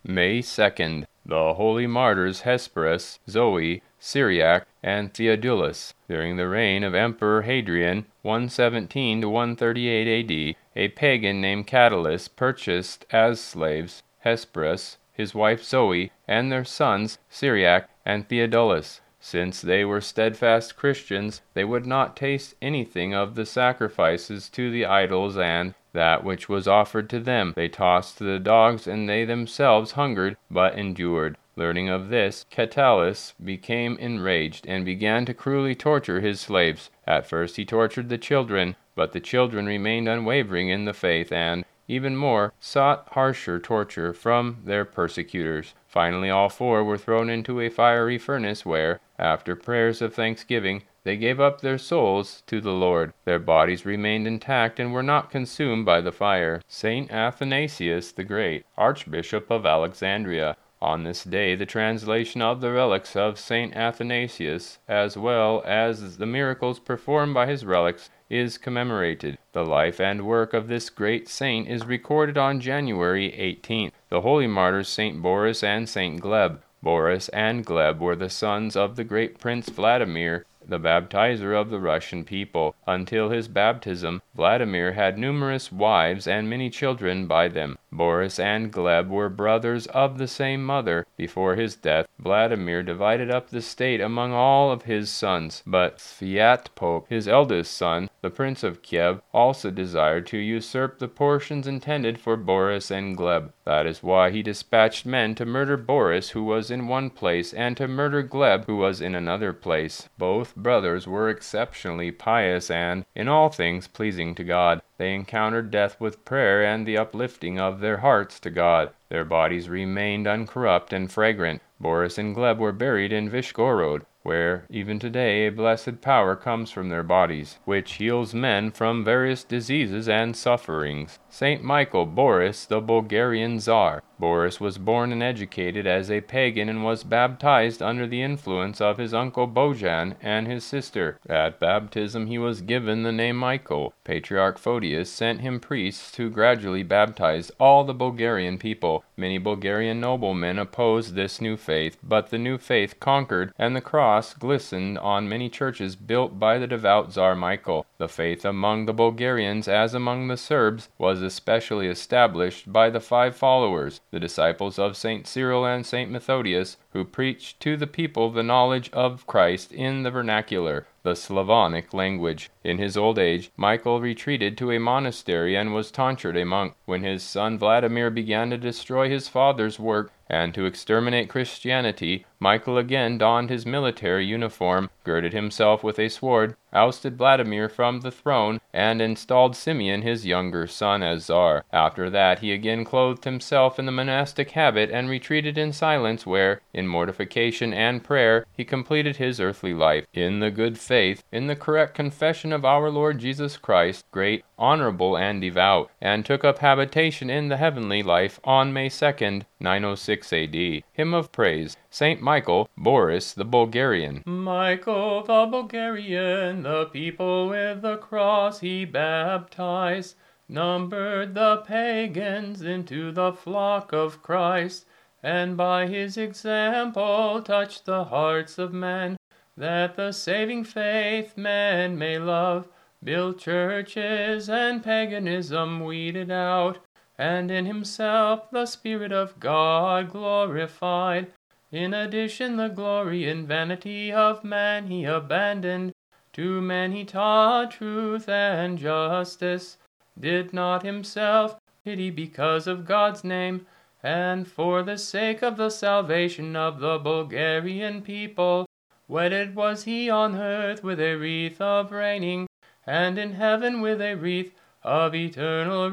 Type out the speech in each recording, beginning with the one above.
May 2nd, the holy martyrs Hesperus, Zoe, Syriac, and Theodulus. During the reign of Emperor Hadrian, 117 to 138 A.D., a pagan named Catulus purchased as slaves Hesperus, his wife Zoe, and their sons Syriac and Theodulus. Since they were steadfast Christians, they would not taste anything of the sacrifices to the idols, and that which was offered to them they tossed to the dogs, and they themselves hungered, but endured. Learning of this, Catulus became enraged, and began to cruelly torture his slaves. At first he tortured the children, but the children remained unwavering in the faith, and, even more, sought harsher torture from their persecutors. Finally all four were thrown into a fiery furnace, where, after prayers of thanksgiving, they gave up their souls to the Lord. Their bodies remained intact and were not consumed by the fire. Saint Athanasius the Great, Archbishop of Alexandria. On this day the translation of the relics of Saint Athanasius, as well as the miracles performed by his relics, is commemorated. The life and work of this great saint is recorded on January 18th. The holy martyrs Saint Boris and Saint Gleb. Boris and Gleb were the sons of the great Prince Vladimir, the baptizer of the Russian people. Until his baptism, Vladimir had numerous wives and many children by them. Boris and Gleb were brothers of the same mother. Before his death, Vladimir divided up the state among all of his sons, but Sviatopolk, his eldest son, the Prince of Kiev, also desired to usurp the portions intended for Boris and Gleb. That is why he dispatched men to murder Boris, who was in one place, and to murder Gleb, who was in another place. Both brothers were exceptionally pious and, in all things, pleasing to God. They encountered death with prayer and the uplifting of their hearts to God. Their bodies remained uncorrupt and fragrant. Boris and Gleb were buried in Vishgorod, where even today a blessed power comes from their bodies, which heals men from various diseases and sufferings. Saint Michael Boris, the Bulgarian Tsar. Boris was born and educated as a pagan and was baptized under the influence of his uncle Bojan and his sister. At baptism he was given the name Michael. Patriarch Photius sent him priests to gradually baptize all the Bulgarian people. Many Bulgarian noblemen opposed this new faith, but the new faith conquered, and the cross glistened on many churches built by the devout Tsar Michael. The faith among the Bulgarians, as among the Serbs, was especially established by the 5 followers, the disciples of St. Cyril and St. Methodius, who preached to the people the knowledge of Christ in the vernacular, the Slavonic language. In his old age, Michael retreated to a monastery and was tonsured a monk. When his son Vladimir began to destroy his father's work and to exterminate Christianity, Michael again donned his military uniform, girded himself with a sword, ousted Vladimir from the throne, and installed Simeon, his younger son, as Tsar. After that he again clothed himself in the monastic habit and retreated in silence, where, in mortification and prayer, he completed his earthly life, in the good faith, in the correct confession of our Lord Jesus Christ, great, honorable, and devout, and took up habitation in the heavenly life on May 2nd, 906 A.D. Hymn of Praise. Saint Michael, Boris the Bulgarian. Michael the Bulgarian, the people with the cross he baptized, numbered the pagans into the flock of Christ, and by his example touched the hearts of men, that the saving faith men may love, build churches and paganism weeded out, and in himself the Spirit of God glorified. In addition, the glory and vanity of man he abandoned. To men he taught truth and justice, did not himself pity because of God's name, and for the sake of the salvation of the Bulgarian people, wedded was he on earth with a wreath of reigning, and in heaven with a wreath of eternal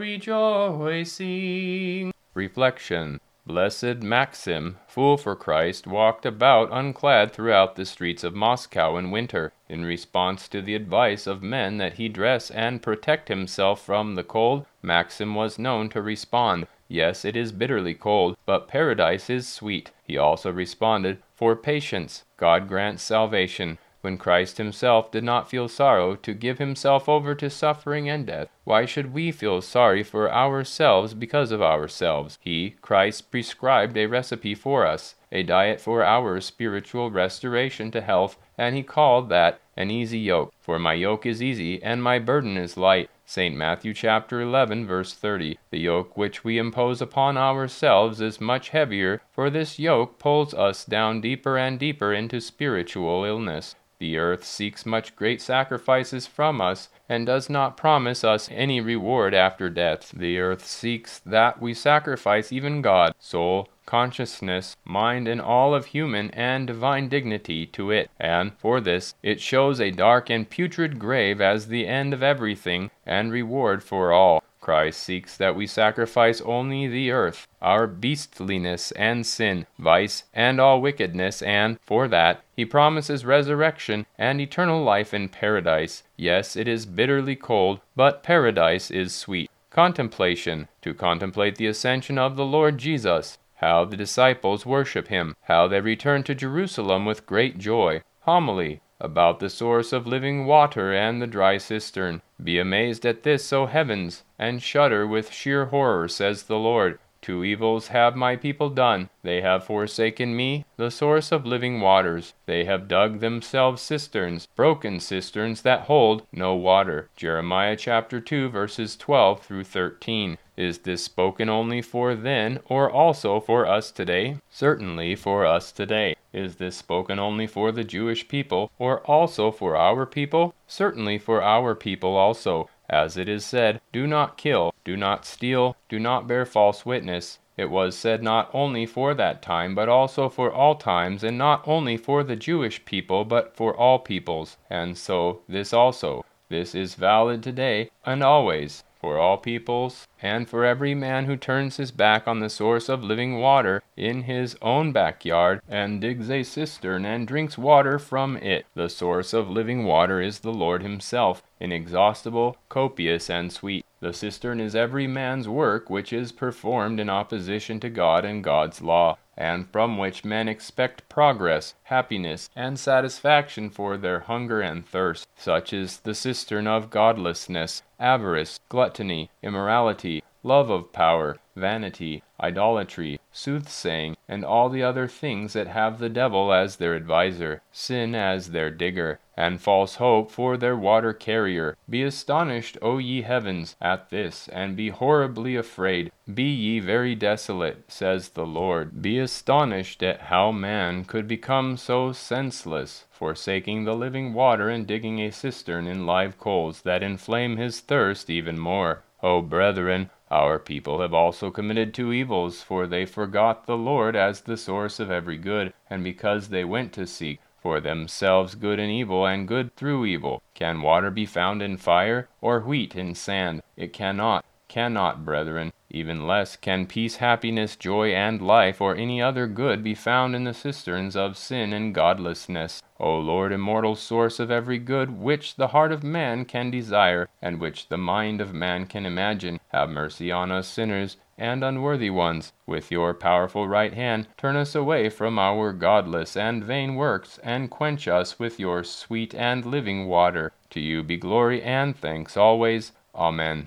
rejoicing. Reflection. Blessed Maxim, fool for Christ, walked about unclad throughout the streets of Moscow in winter. In response to the advice of men that he dress and protect himself from the cold, Maxim was known to respond, "Yes, it is bitterly cold, but paradise is sweet." He also responded, "For patience, God grants salvation." when Christ himself did not feel sorrow to give himself over to suffering and death, why should we feel sorry for ourselves because of ourselves? He, Christ, prescribed a recipe for us, a diet for our spiritual restoration to health, and he called that an easy yoke. For my yoke is easy, and my burden is light. St. Matthew chapter 11, verse 30. The yoke which we impose upon ourselves is much heavier, for this yoke pulls us down deeper and deeper into spiritual illness. The earth seeks much great sacrifices from us, and does not promise us any reward after death. The earth seeks that we sacrifice even God, soul, consciousness, mind, and all of human and divine dignity to it, and for this it shows a dark and putrid grave as the end of everything and reward for all. Christ seeks that we sacrifice only the earth, our beastliness and sin, vice, and all wickedness, and, for that, he promises resurrection and eternal life in paradise. Yes, it is bitterly cold, but paradise is sweet. Contemplation, to contemplate the ascension of the Lord Jesus, how the disciples worship him, how they return to Jerusalem with great joy. Homily, about the source of living water and the dry cistern. Be amazed at this, O heavens, and shudder with sheer horror, says the Lord. 2 evils have my people done. They have forsaken me, the source of living waters. They have dug themselves cisterns, broken cisterns that hold no water. Jeremiah chapter 2, verses 12 through 13. Is this spoken only for then, or also for us today? Certainly for us today. Is this spoken only for the Jewish people, or also for our people? Certainly for our people also. As it is said, do not kill, do not steal, do not bear false witness. It was said not only for that time, but also for all times, and not only for the Jewish people, but for all peoples. And so this also. This is valid today and always, for all peoples, and for every man who turns his back on the source of living water in his own backyard, and digs a cistern and drinks water from it. The source of living water is the Lord himself, inexhaustible, copious, and sweet. The cistern is every man's work which is performed in opposition to God and God's law, and from which men expect progress, happiness, and satisfaction for their hunger and thirst. Such is the cistern of godlessness, avarice, gluttony, immorality, love of power, vanity, idolatry, soothsaying, and all the other things that have the devil as their adviser, sin as their digger, and false hope for their water carrier. Be astonished, O ye heavens, at this, and be horribly afraid. Be ye very desolate, says the Lord. Be astonished at how man could become so senseless, forsaking the living water and digging a cistern in live coals that inflame his thirst even more. O brethren, our people have also committed 2 evils, for they forgot the Lord as the source of every good, and because they went to seek for themselves good in evil, and good through evil. Can water be found in fire, or wheat in sand? It cannot, brethren. Even less can peace, happiness, joy, and life, or any other good be found in the cisterns of sin and godlessness. O Lord, immortal source of every good which the heart of man can desire, and which the mind of man can imagine, have mercy on us sinners and unworthy ones. With your powerful right hand, turn us away from our godless and vain works, and quench us with your sweet and living water. To you be glory and thanks always. Amen.